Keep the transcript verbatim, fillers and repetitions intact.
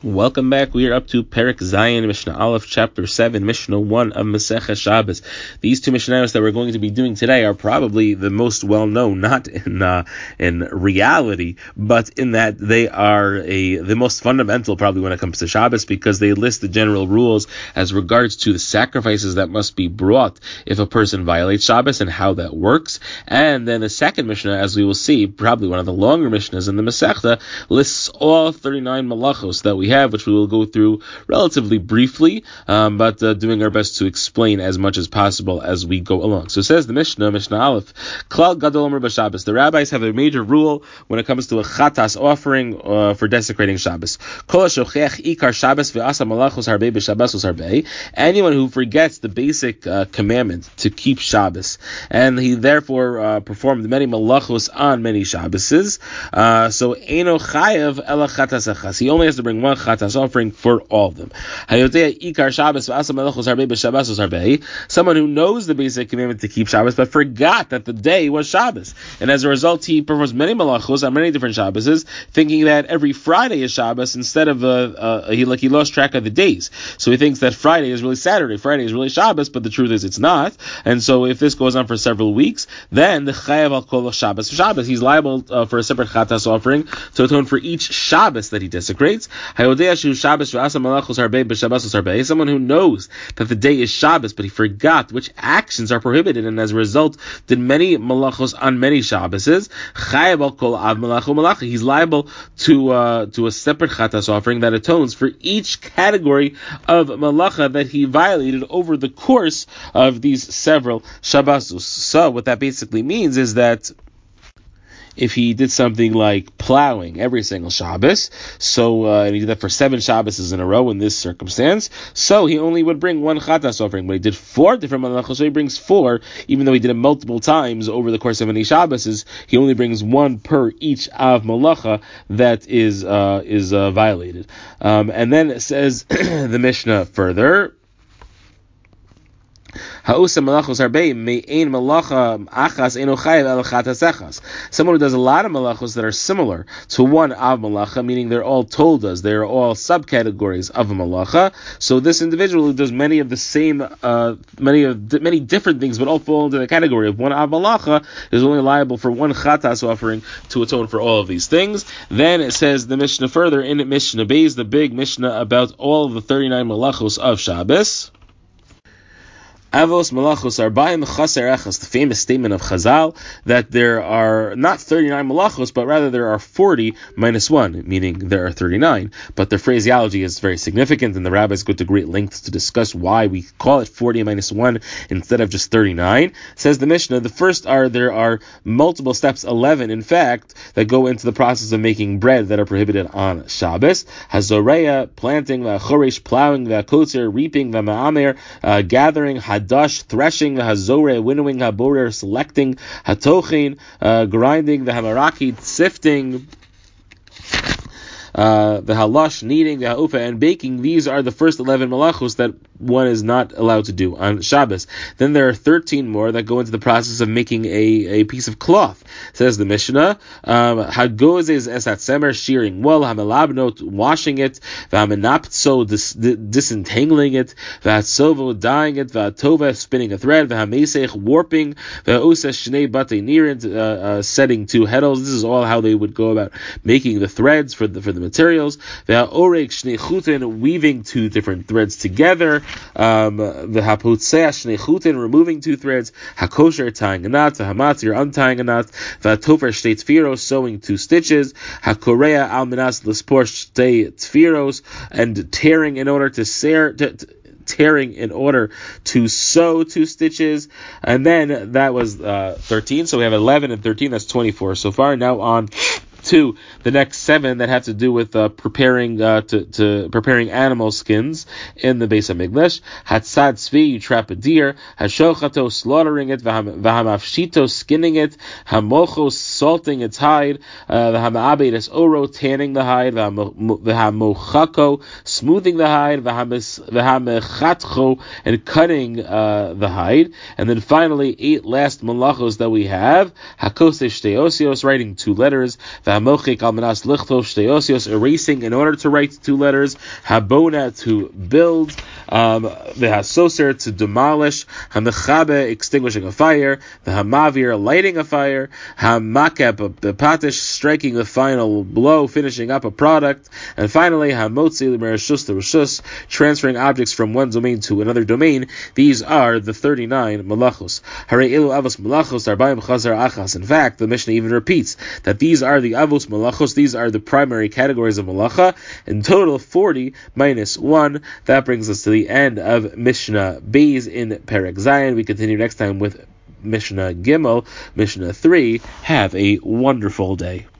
Welcome back. We are up to Perek Zayin, Mishnah Aleph, Chapter seven, Mishnah one of Masechah Shabbos. These two Mishnahs that we're going to be doing today are probably the most well-known, not in uh, in reality, but in that they are a the most fundamental probably when it comes to Shabbos, because they list the general rules as regards to the sacrifices that must be brought if a person violates Shabbos and how that works. And then the second Mishnah, as we will see, probably one of the longer Mishnahs in the Masechta, lists all thirty-nine malachos that we have, which we will go through relatively briefly, um, but uh, doing our best to explain as much as possible as we go along. So it says the Mishnah, Mishnah Aleph, Klal Gadol Omer B'Shabbos. The rabbis have a major rule when it comes to a chatas offering uh, for desecrating Shabbos. Kol hashochech ikar Shabbos ve'asa malachos harbei b'Shabbos harbei. Anyone who forgets the basic uh, commandment to keep Shabbos, and he therefore uh, performed many malachos on many Shabboses, uh, so eino chayav ela chatas achas. He only has to bring one chatas offering for all of them. Someone who knows the basic commandment to keep Shabbos but forgot that the day was Shabbos, and as a result he performs many malachos on many different Shabboses, thinking that every Friday is Shabbos instead of uh, uh, he like he lost track of the days. So he thinks that Friday is really Saturday, Friday is really Shabbos, but the truth is it's not. And so if this goes on for several weeks, then the chayav al kol Shabbos Shabbos, he's liable uh, for a separate chatas offering to atone for each Shabbos that he desecrates. Someone who knows that the day is Shabbos, but he forgot which actions are prohibited, and as a result did many malachos on many Shabboses, he's liable to uh, to a separate chatas offering that atones for each category of malacha that he violated over the course of these several Shabbosos. So what that basically means is that if he did something like plowing every single Shabbos, so uh, and he did that for seven Shabbos in a row in this circumstance, so he only would bring one chatas offering. But he did four different malachos, so he brings four, even though he did it multiple times over the course of many Shabbos, he only brings one per each of malacha that is uh, is uh, violated. Um, and then it says the Mishnah further, Someone who does a lot of malachos that are similar to one av malacha, meaning they're all toldas, they're all subcategories of a malacha. So this individual who does many of the same, uh, many of many different things, but all fall into the category of one av malacha, is only liable for one chatas offering to atone for all of these things. Then it says the Mishnah further in Mishnah Beis, the big Mishnah about all of the thirty-nine malachos of Shabbos. Avos malachos arba'im chaser echas, the famous statement of Chazal that there are not thirty-nine malachos, but rather there are forty minus one, meaning there are thirty-nine. But the phraseology is very significant, and the rabbis go to great lengths to discuss why we call it forty minus one instead of just thirty-nine. Says the Mishnah, the first are there are multiple steps, eleven in fact, that go into the process of making bread that are prohibited on Shabbos. Hazoreya, planting, v'achoresh, plowing, v'akotzer, reaping, v'ma'amer, uh, gathering, dash, threshing, the hazore, winnowing, haborer, selecting, hatochin, uh, grinding, the hamaraki, sifting, Uh, the halash, kneading, the ha'ufa, and baking. These are the first eleven malachos that one is not allowed to do on Shabbos. Then there are thirteen more that go into the process of making a, a piece of cloth. Says the Mishnah, hagozes esat semer, shearing wool, hamelabnot, washing it, v'hamenaptso, dis, disentangling it, v'hatsovo, dyeing it, v'hatova, spinning a thread, v'hamesech, warping, v'ha'usa shnei batei nirin, uh, uh, setting two heddles. This is all how they would go about making the threads for the for the materials. V'ha'orek shnei chutin, weaving two different threads together. Um, the ha'potzeh shnei chutin, removing two threads. Ha'kosher, tying a knot. V'ha'matzir, untying a knot. V'ha'tofer shtei tfiros, sewing two stitches. Ha'korea al minas l'spor shtei tfiros, and tearing in order to sear. To, to, tearing in order to sew two stitches. And then that was uh, thirteen, so we have eleven and thirteen, that's twenty-four so far. Now on to the next seven that have to do with uh, preparing uh, to, to preparing animal skins in the Beis Hamikdash. Hatzad tzvi, you trap a deer. Hashochato, slaughtering it. Vahamafshito, skinning it. Hamocho, salting its hide. Uh, Vahamaabedes oro, tanning the hide. Vahamochako, smoothing the hide. Vahamechatcho, and cutting uh, the hide. And then finally, eight last malachos that we have. Hakose shteosios, writing two letters. V'hamochik al manas lichtov shtei osios, erasing in order to write two letters, habona to build, um, v'hasoser to demolish, hamechabe extinguishing a fire, v'hamavir lighting a fire, hamakeb bepatish striking the final blow, finishing up a product, and finally hamotzi l'mereshus l'reshus, transferring objects from one domain to another domain. These are the thirty-nine malachos. Harei elu avos malachos arbaim chazar achas. In fact, the Mishnah even repeats that these are the avos malachos. These are the primary categories of malacha. In total, forty minus one. That brings us to the end of Mishnah Beis in Perek Zayin. We continue next time with Mishnah Gimel, Mishnah three. Have a wonderful day.